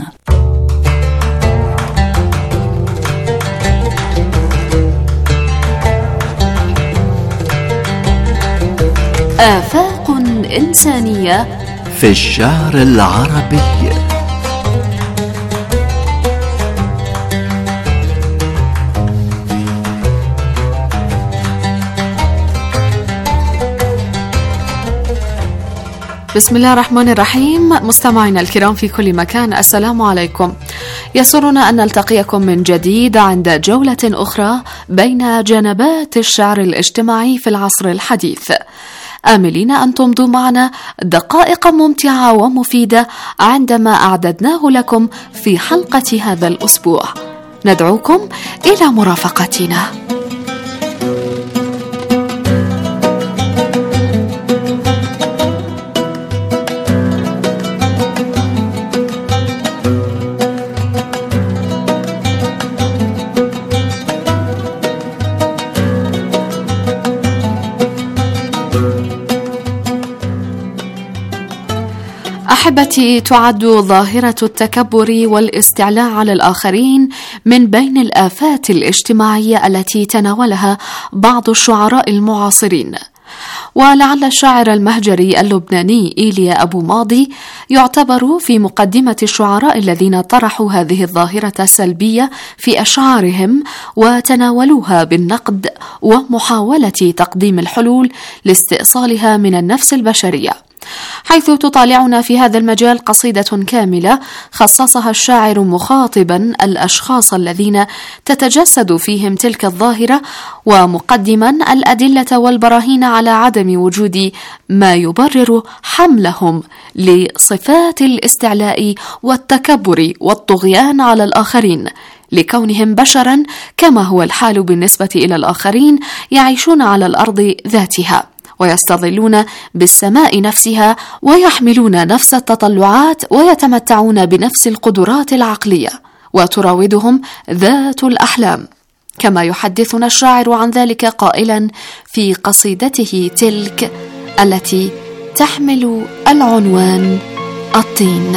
آفاق إنسانية في الشعر العربي. بسم الله الرحمن الرحيم. مستمعينا الكرام في كل مكان، السلام عليكم. يسرنا أن نلتقيكم من جديد عند جولة أخرى بين جنبات الشعر الاجتماعي في العصر الحديث، آملين أن تمضوا معنا دقائق ممتعة ومفيدة عندما أعددناه لكم في حلقة هذا الأسبوع. ندعوكم إلى مرافقتنا. أحبتي، تعد ظاهرة التكبر والاستعلاء على الآخرين من بين الآفات الاجتماعية التي تناولها بعض الشعراء المعاصرين، ولعل الشاعر المهجري اللبناني إيليا أبو ماضي يعتبر في مقدمة الشعراء الذين طرحوا هذه الظاهرة السلبية في أشعارهم وتناولوها بالنقد ومحاولة تقديم الحلول لاستئصالها من النفس البشرية، حيث تطالعنا في هذا المجال قصيدة كاملة خصصها الشاعر مخاطبا الأشخاص الذين تتجسد فيهم تلك الظاهرة، ومقدما الأدلة والبراهين على عدم وجود ما يبرر حملهم لصفات الاستعلاء والتكبر والطغيان على الآخرين، لكونهم بشرا كما هو الحال بالنسبة إلى الآخرين، يعيشون على الأرض ذاتها ويستظلون بالسماء نفسها ويحملون نفس التطلعات ويتمتعون بنفس القدرات العقلية، وتراودهم ذات الأحلام، كما يحدثنا الشاعر عن ذلك قائلا في قصيدته تلك التي تحمل العنوان الطين: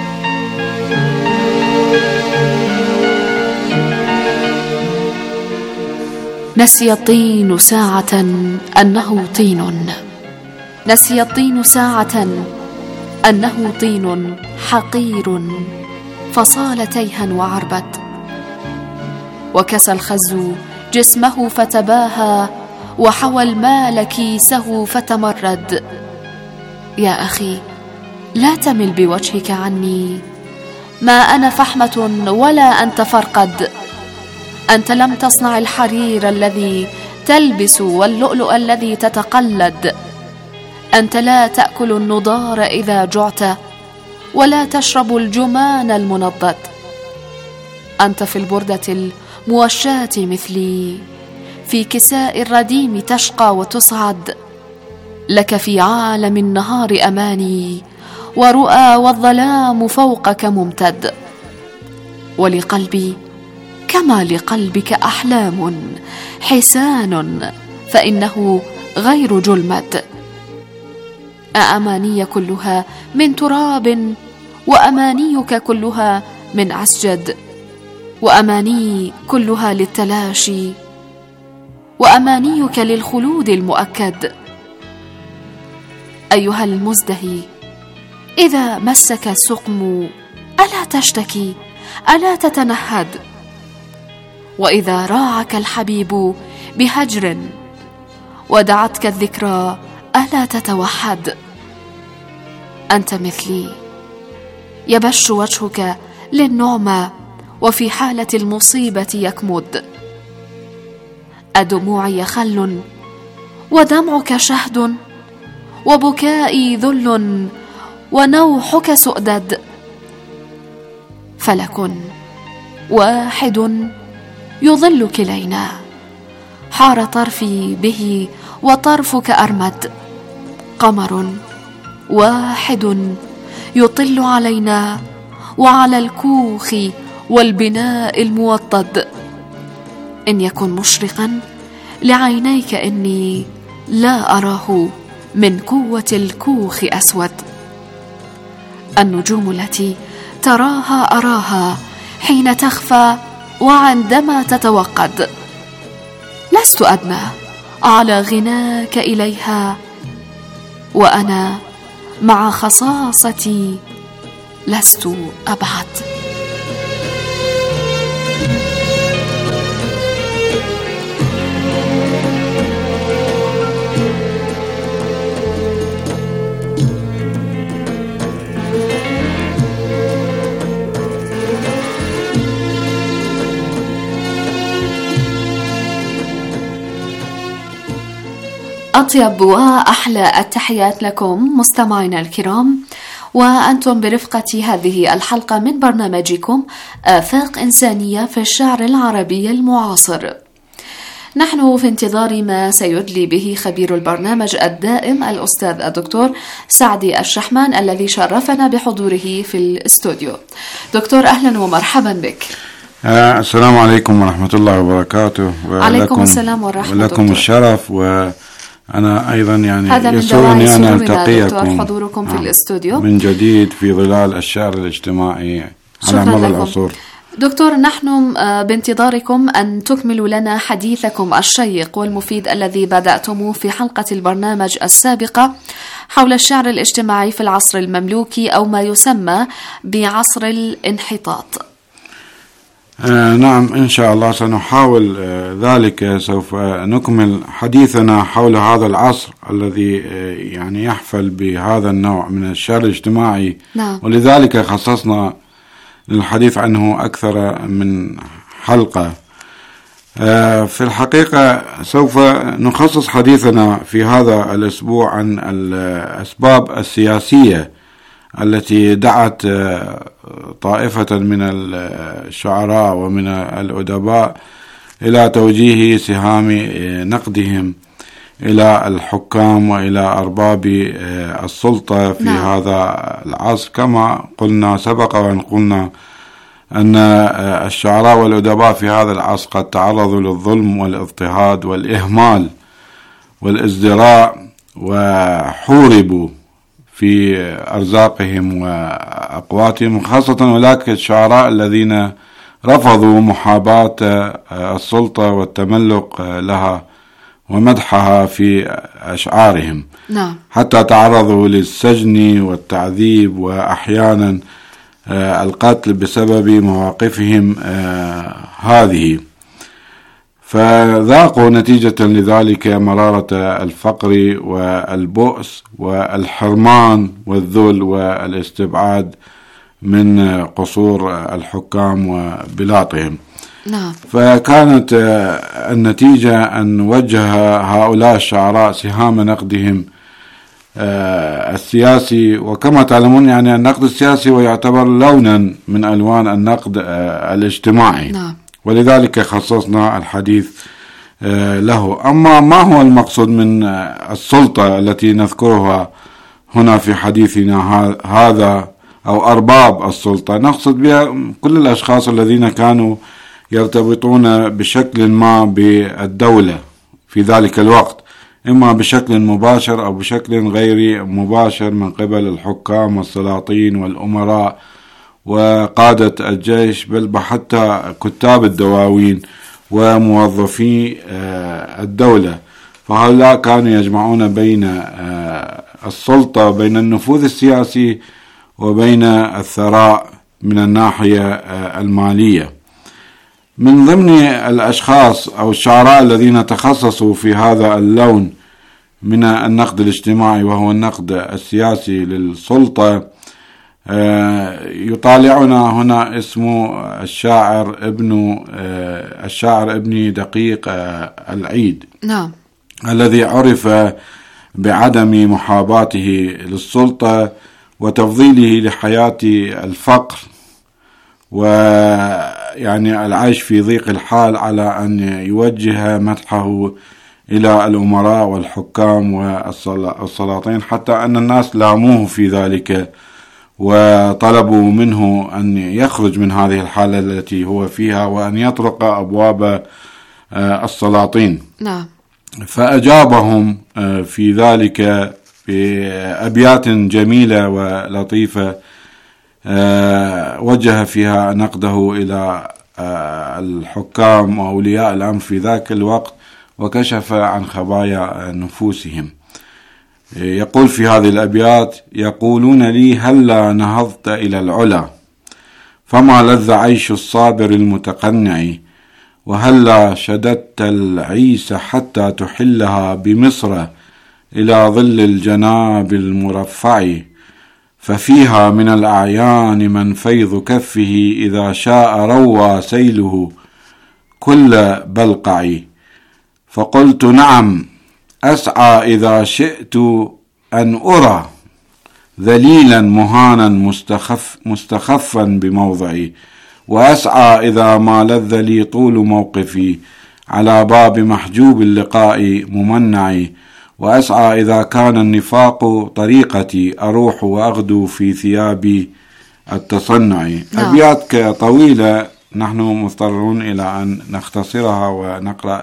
نسي الطين ساعة أنه طين، نسي الطين ساعة أنه طين حقير، فصال تيها وعربت، وكسى الخز جسمه فتباهى، وحوى المال كيسه فتمرد. يا أخي لا تمل بوجهك عني، ما أنا فحمة ولا أنت فرقد، أنت لم تصنع الحرير الذي تلبس واللؤلؤ الذي تتقلد، أنت لا تأكل النضار إذا جعت ولا تشرب الجمان المنضد، أنت في البردة الموشاة مثلي، في كساء الرديم تشقى وتصعد، لك في عالم النهار أماني، ورؤى والظلام فوقك ممتد، ولقلبي كما لقلبك أحلام حسان، فإنه غير جلمد، أأماني كلها من تراب، وأمانيك كلها من عسجد، وأماني كلها للتلاشي، وأمانيك للخلود المؤكد. أيها المزدهي، إذا مسك السقم ألا تشتكي، ألا تتنهد، وإذا راعك الحبيب بهجر ودعتك الذكرى ألا تتوحد. أنت مثلي، يبش وجهك للنعمة، وفي حالة المصيبة يكمد، أدموعي خل ودمعك شهد وبكائي ذل ونوحك سؤدد، فلك واحد يظل كلينا، حار طرفي به وطرفك أرمد، قمر واحد يطل علينا وعلى الكوخ والبناء الموطد، إن يكن مشرقا لعينيك إني لا أراه من قوة الكوخ أسود، النجوم التي تراها أراها حين تخفى وعندما تتوقد، لست أدنى على غناك إليها، وأنا مع خصاصتي لست أبعد. أطيب وأحلى التحيات لكم مستمعينا الكرام، وأنتم برفقة هذه الحلقة من برنامجكم آفاق إنسانية في الشعر العربي المعاصر. نحن في انتظار ما سيدلي به خبير البرنامج الدائم الأستاذ الدكتور سعدي الشحمان الذي شرفنا بحضوره في الاستوديو. دكتور أهلا ومرحبا بك. آه السلام عليكم ورحمة الله وبركاته. عليكم السلام ورحمة الله. ولكم الشرف، وأنا أيضا يعني هذا من يسرني أن ألتقيكم حضوركم في الاستوديو من جديد في ظلال الشعر الاجتماعي على مر العصور. دكتور، نحن بانتظاركم أن تكملوا لنا حديثكم الشيق والمفيد الذي بدأتموه في حلقة البرنامج السابقة حول الشعر الاجتماعي في العصر المملوكي أو ما يسمى بعصر الانحطاط. آه نعم، إن شاء الله سنحاول آه ذلك. سوف نكمل حديثنا حول هذا العصر الذي آه يعني يحفل بهذا النوع من الشعر الاجتماعي. نعم. ولذلك خصصنا للحديث عنه أكثر من حلقة. آه في الحقيقة سوف نخصص حديثنا في هذا الأسبوع عن الأسباب السياسية التي دعت طائفة من الشعراء ومن الأدباء إلى توجيه سهام نقدهم إلى الحكام وإلى أرباب السلطة في نعم. هذا العصر، كما قلنا سبق وأن قلنا أن الشعراء والأدباء في هذا العصر قد تعرضوا للظلم والاضطهاد والإهمال والازدراء وحوربوا في أرزاقهم وأقواتهم، خاصة أولئك الشعراء الذين رفضوا محاباة السلطة والتملق لها ومدحها في أشعارهم. نعم. حتى تعرضوا للسجن والتعذيب وأحيانا القتل بسبب مواقفهم هذه، فذاقوا نتيجة لذلك مرارة الفقر والبؤس والحرمان والذل والاستبعاد من قصور الحكام وبلاطهم. نعم. فكانت النتيجة أن وجه هؤلاء الشعراء سهام نقدهم السياسي، وكما تعلمون يعني النقد السياسي ويعتبر لونا من ألوان النقد الاجتماعي. نعم. ولذلك خصصنا الحديث له. أما ما هو المقصود من السلطة التي نذكرها هنا في حديثنا هذا أو أرباب السلطة؟ نقصد بها كل الأشخاص الذين كانوا يرتبطون بشكل ما بالدولة في ذلك الوقت، إما بشكل مباشر أو بشكل غير مباشر من قبل الحكام والسلاطين والأمراء وقادة الجيش، بل حتى كتاب الدواوين وموظفي الدولة. فهؤلاء كانوا يجمعون بين السلطة، بين النفوذ السياسي وبين الثراء من الناحية المالية. من ضمن الأشخاص أو الشعراء الذين تخصصوا في هذا اللون من النقد الاجتماعي وهو النقد السياسي للسلطة يطالعنا هنا اسمه الشاعر ابن الشاعر ابن دقيق العيد، نعم، الذي عرف بعدم محاباته للسلطة وتفضيله لحياة الفقر ويعني العيش في ضيق الحال، على أن يوجه مدحه إلى الأمراء والحكام والسلاطين، حتى أن الناس لاموه في ذلك وطلبوا منه أن يخرج من هذه الحالة التي هو فيها وأن يطرق أبواب السلاطين. نعم. فأجابهم في ذلك بأبيات جميلة ولطيفة وجه فيها نقده إلى الحكام وأولياء الأمر في ذاك الوقت، وكشف عن خبايا نفوسهم. يقول في هذه الأبيات: يقولون لي هلا نهضت إلى العلا، فما لذ عيش الصابر المتقنع، وهلا شددت العيس حتى تحلها بمصر إلى ظل الجناب المرفع، ففيها من الأعيان من فيض كفه إذا شاء روى سيله كل بلقع. فقلت نعم أسعى إذا شئت أن أرى ذليلا مهانا مستخف مستخفا بموضعي، وأسعى إذا ما لذ لي طول موقفي على باب محجوب اللقاء ممنع، وأسعى إذا كان النفاق طريقتي أروح وأغدو في ثياب التصنع. نعم. أبيات طويلة نحن مضطرون إلى أن نختصرها ونقرأ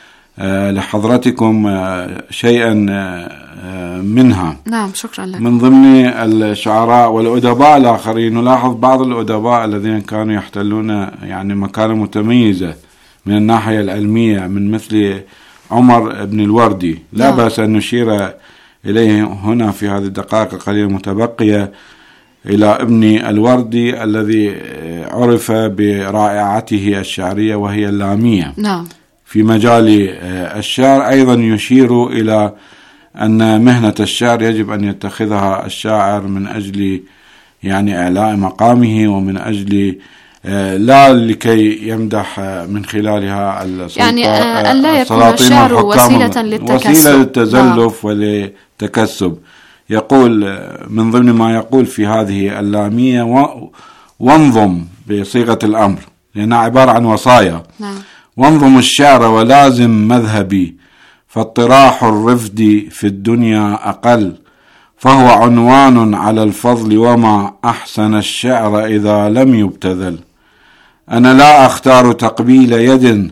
لحضرتكم شيئا منها. نعم، شكرا لك. من ضمن الشعراء والأدباء الآخرين نلاحظ بعض الأدباء الذين كانوا يحتلون يعني مكانة متميزة من الناحية العلمية، من مثل عمر بن الوردي. لا نعم. بأس أن نشير إليه هنا في هذه الدقائق القليلة المتبقية إلى ابن الوردي الذي عرف برائعته الشعرية وهي اللامية. نعم. في مجال الشعر أيضا يشير إلى أن مهنة الشعر يجب أن يتخذها الشاعر من أجل يعني إعلاء مقامه، ومن أجل لا لكي يمدح من خلالها السلطة، يعني أن لا يكون الشعر وسيلة للتكسب، وسيلة للتزلف وللتكسب. يقول من ضمن ما يقول في هذه اللامية: وانظم بصيغة الأمر لأنها عبارة عن وصايا. نعم. وانظم الشعر ولازم مذهبي، فاطراح الرفد في الدنيا أقل، فهو عنوان على الفضل، وما أحسن الشعر إذا لم يبتذل. أنا لا أختار تقبيل يد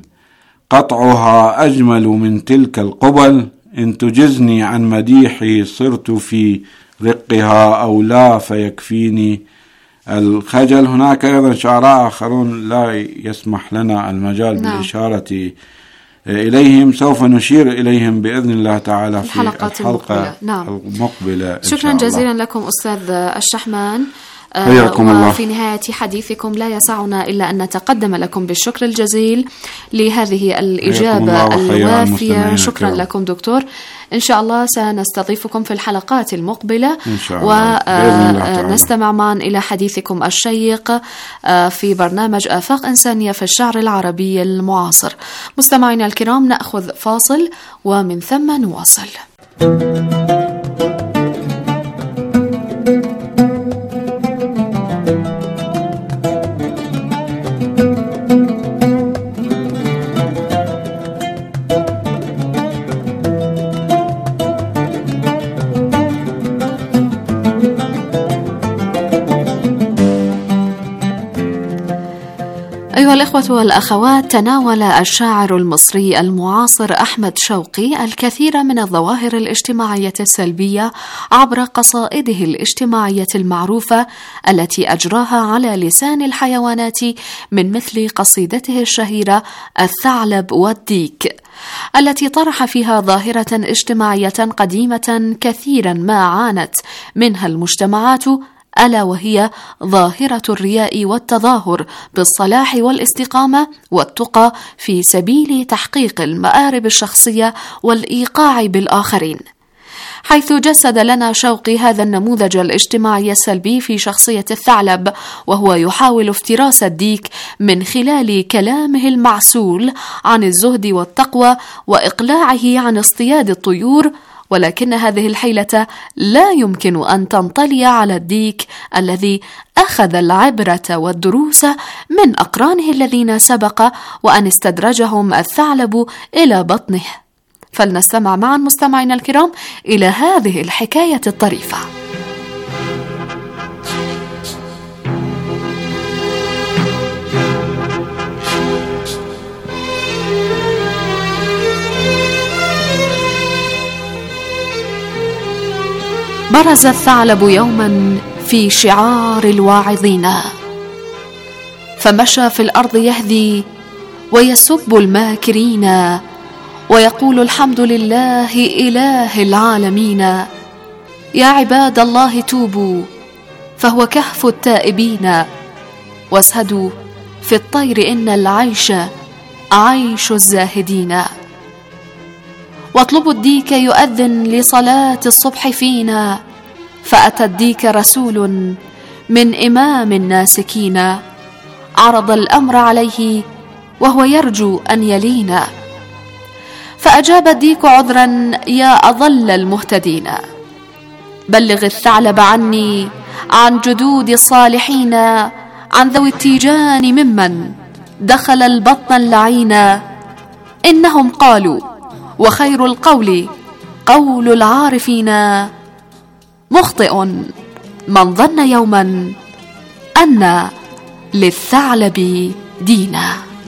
قطعها أجمل من تلك القبل، إن تجزني عن مديحي صرت في رقها أو لا فيكفيني الخجل. هناك أيضا شعراء آخرون لا يسمح لنا المجال نعم. بالإشارة إليهم، سوف نشير إليهم بإذن الله تعالى في الحلقة المقبلة. نعم. المقبلة. شكرا جزيلا لكم أستاذ الشحمان. وفي نهاية حديثكم لا يسعنا إلا أن نتقدم لكم بالشكر الجزيل لهذه الإجابة الوافية. شكرا لكم دكتور. إن شاء الله سنستضيفكم في الحلقات المقبلة ونستمع معا إلى حديثكم الشيق في برنامج آفاق إنسانية في الشعر العربي المعاصر. مستمعينا الكرام، نأخذ فاصل ومن ثم نواصل. أيها الإخوة والأخوات، تناول الشاعر المصري المعاصر أحمد شوقي الكثير من الظواهر الاجتماعية السلبية عبر قصائده الاجتماعية المعروفة التي أجراها على لسان الحيوانات، من مثل قصيدته الشهيرة الثعلب والديك، التي طرح فيها ظاهرة اجتماعية قديمة كثيرا ما عانت منها المجتمعات، ألا وهي ظاهرة الرياء والتظاهر بالصلاح والاستقامة والتقى في سبيل تحقيق المآرب الشخصية والإيقاع بالآخرين، حيث جسد لنا شوقي هذا النموذج الاجتماعي السلبي في شخصية الثعلب، وهو يحاول افتراس الديك من خلال كلامه المعسول عن الزهد والتقوى وإقلاعه عن اصطياد الطيور. ولكن هذه الحيلة لا يمكن أن تنطلي على الديك الذي أخذ العبرة والدروس من أقرانه الذين سبق وأن استدرجهم الثعلب إلى بطنه. فلنستمع معا مستمعينا الكرام إلى هذه الحكاية الطريفة. برز الثعلب يوما في شعار الواعظين، فمشى في الأرض يهدي ويسب الماكرين، ويقول الحمد لله إله العالمين. يا عباد الله توبوا فهو كهف التائبين، واسهدوا في الطير إن العيش عيش الزاهدين. واطلبوا الديك يؤذن لصلاة الصبح فينا، فأتى الديك رسول من إمام الناسكين، عرض الأمر عليه وهو يرجو أن يلينا. فأجاب الديك عذرا يا أضل المهتدين، بلغ الثعلب عني عن جدود الصالحين، عن ذوي التيجان ممن دخل البطن اللعين. إنهم قالوا وخير القول قول العارفين، مخطئ من ظن يوما أن للثعلب دينا.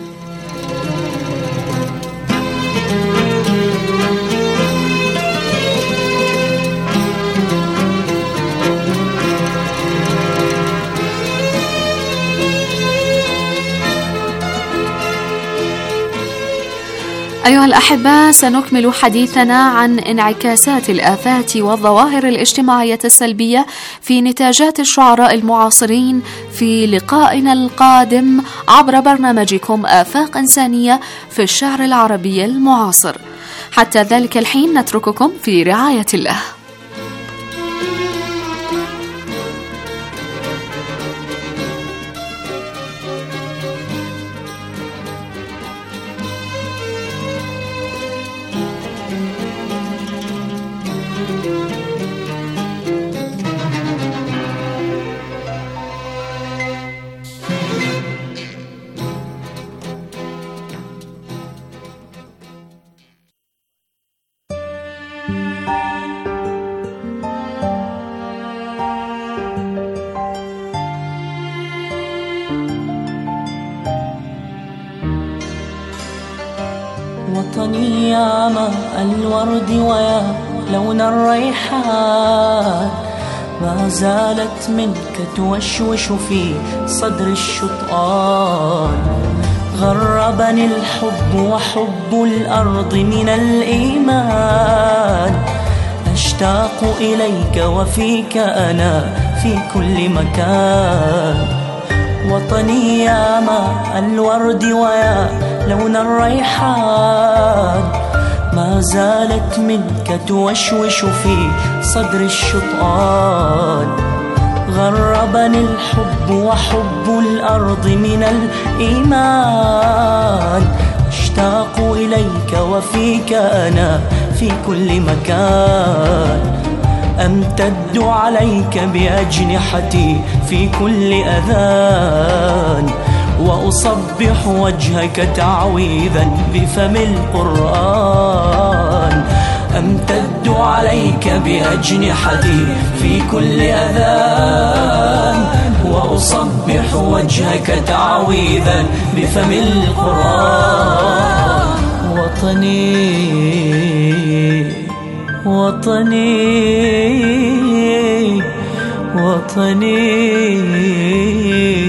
أيها الأحبة، سنكمل حديثنا عن انعكاسات الآفات والظواهر الاجتماعية السلبية في نتاجات الشعراء المعاصرين في لقائنا القادم عبر برنامجكم آفاق إنسانية في الشعر العربي المعاصر. حتى ذلك الحين نترككم في رعاية الله. وطني يا ماء الورد ويا لون الريحان، ما زالت منك توشوش في صدر الشطآن. غربني الحب وحب الأرض من الإيمان، أشتاق إليك وفيك أنا في كل مكان. وطني يا ماء الورد ويا لون الريحان، ما زالت منك توشوش في صدر الشطآن. غربني الحب وحب الأرض من الإيمان، أشتاق إليك وفيك أنا في كل مكان. أمتد عليك بأجنحتي في كل أذان، وأصبح وجهك تعويذا بفم القرآن. أمتد عليك بأجنحتي في كل أذان، وأصبح وجهك تعويذا بفم القرآن. وطني وطني وطني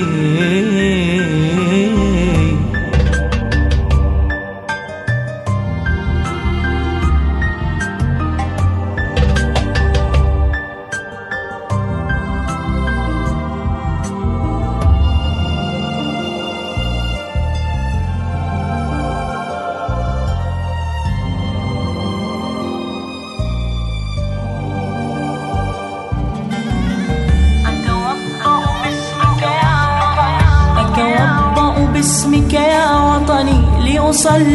أصلي